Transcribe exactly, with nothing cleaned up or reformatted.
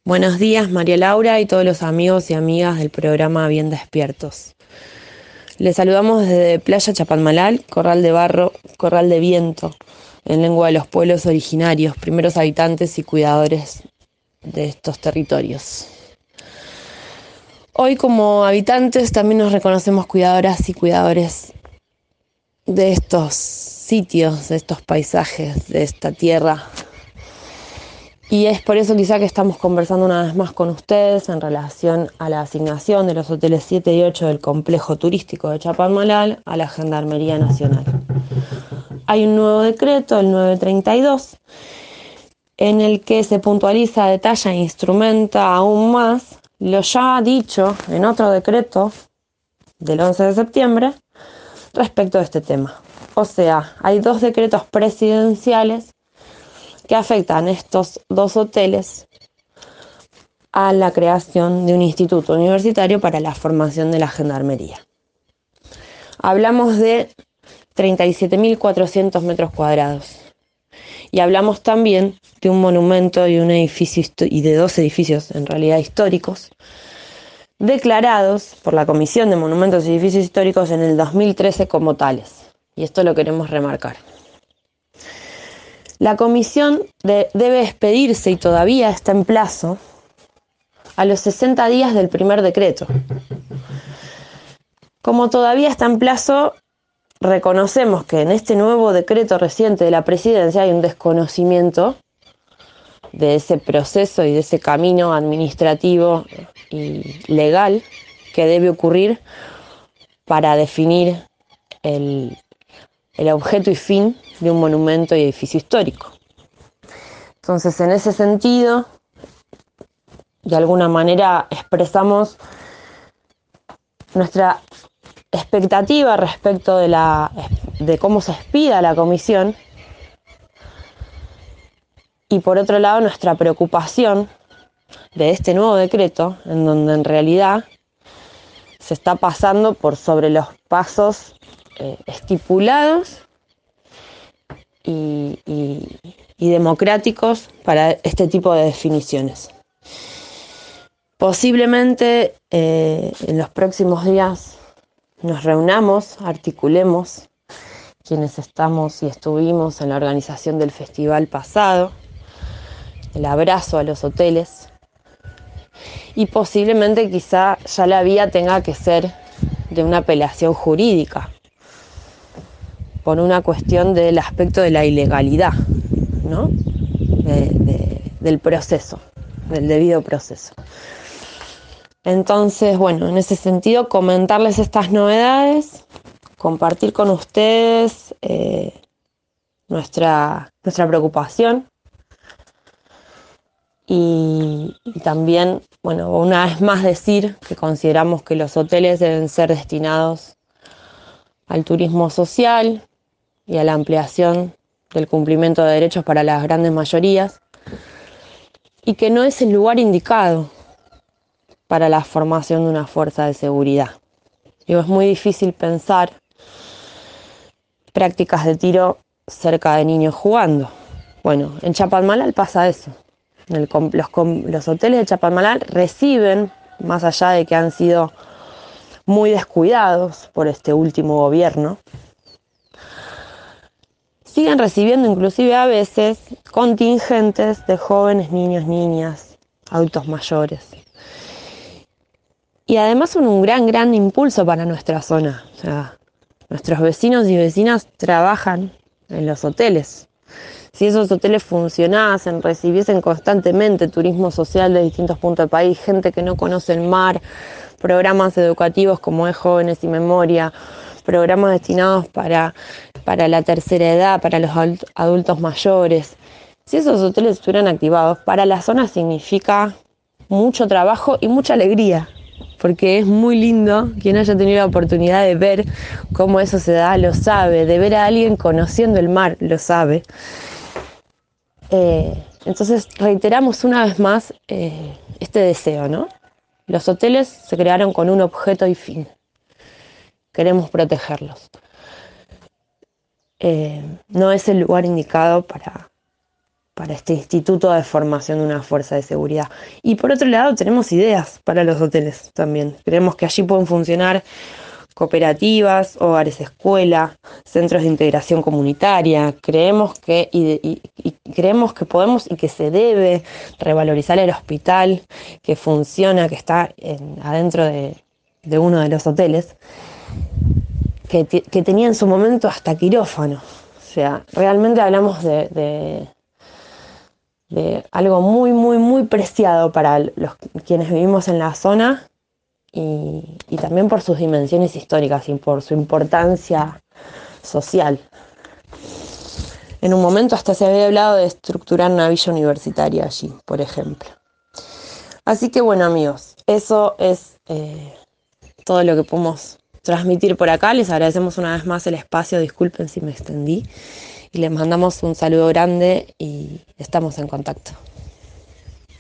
Buenos días, María Laura y todos los amigos y amigas del programa Bien Despiertos. Les saludamos desde Playa Chapadmalal, Corral de Barro, Corral de Viento, en lengua de los pueblos originarios, primeros habitantes y cuidadores de estos territorios. Hoy, como habitantes, también nos reconocemos cuidadoras y cuidadores de estos sitios, de estos paisajes, de esta tierra. Y es por eso quizá que estamos conversando una vez más con ustedes en relación a la asignación de los hoteles siete y ocho del complejo turístico de Chapadmalal a la Gendarmería Nacional. Hay un nuevo decreto, el nueve treinta y dos, en el que se puntualiza, detalla e instrumenta aún más lo ya dicho en otro decreto del once de septiembre respecto a este tema. O sea, hay dos decretos presidenciales que afectan estos dos hoteles a la creación de un instituto universitario para la formación de la gendarmería. Hablamos de treinta y siete mil cuatrocientos metros cuadrados y hablamos también de un monumento y un edificio y de dos edificios en realidad históricos declarados por la Comisión de Monumentos y Edificios Históricos en el dos mil trece como tales, y esto lo queremos remarcar. La comisión de, debe expedirse, y todavía está en plazo, a los sesenta días del primer decreto. Como todavía está en plazo, reconocemos que en este nuevo decreto reciente de la presidencia hay un desconocimiento de ese proceso y de ese camino administrativo y legal que debe ocurrir para definir el, el objeto y fin de un monumento y edificio histórico. Entonces, en ese sentido, de alguna manera expresamos nuestra expectativa respecto de, la, de cómo se expida la comisión y, por otro lado, nuestra preocupación de este nuevo decreto, en donde en realidad se está pasando por sobre los pasos eh, estipulados y, y, y democráticos para este tipo de definiciones. Posiblemente eh, en los próximos días nos reunamos, articulemos, quienes estamos y estuvimos en la organización del festival pasado, el abrazo a los hoteles, y posiblemente quizá ya la vía tenga que ser de una apelación jurídica, por una cuestión del aspecto de la ilegalidad, ¿no? De, de, del proceso, del debido proceso. Entonces, bueno, en ese sentido, comentarles estas novedades, compartir con ustedes eh, nuestra, nuestra preocupación y, y también, bueno, una vez más decir que consideramos que los hoteles deben ser destinados al turismo social y a la ampliación del cumplimiento de derechos para las grandes mayorías, y que no es el lugar indicado para la formación de una fuerza de seguridad. Digo, es muy difícil pensar prácticas de tiro cerca de niños jugando. Bueno, en Chapadmalal pasa eso. En el, los, los hoteles de Chapadmalal reciben, más allá de que han sido muy descuidados por este último gobierno, siguen recibiendo inclusive a veces contingentes de jóvenes, niños, niñas, adultos mayores. Y además son un gran, gran impulso para nuestra zona. O sea, nuestros vecinos y vecinas trabajan en los hoteles. Si esos hoteles funcionasen, recibiesen constantemente turismo social de distintos puntos del país, gente que no conoce el mar, programas educativos como es Jóvenes y Memoria, programas destinados para, para la tercera edad, para los adultos mayores. Si esos hoteles estuvieran activados, para la zona significa mucho trabajo y mucha alegría, porque es muy lindo. Quien haya tenido la oportunidad de ver cómo eso se da, lo sabe. De ver a alguien conociendo el mar, lo sabe. Eh, entonces reiteramos una vez más eh, este deseo, ¿no? Los hoteles se crearon con un objeto y fin. Queremos protegerlos. Eh, no es el lugar indicado para, para este instituto de formación de una fuerza de seguridad. Y por otro lado tenemos ideas para los hoteles también. Creemos que allí pueden funcionar cooperativas, hogares escuela, centros de integración comunitaria. Creemos que, y, y, y creemos que podemos y que se debe revalorizar el hospital que funciona, que está en, adentro de, de uno de los hoteles, que, que tenía en su momento hasta quirófano. O sea, realmente hablamos de, de, de algo muy, muy, muy preciado para los quienes vivimos en la zona y, y también por sus dimensiones históricas y por su importancia social. En un momento hasta se había hablado de estructurar una villa universitaria allí, por ejemplo. Así que bueno, amigos, eso es eh, todo lo que podemos transmitir por acá. Les agradecemos una vez más el espacio, disculpen si me extendí, y les mandamos un saludo grande y estamos en contacto.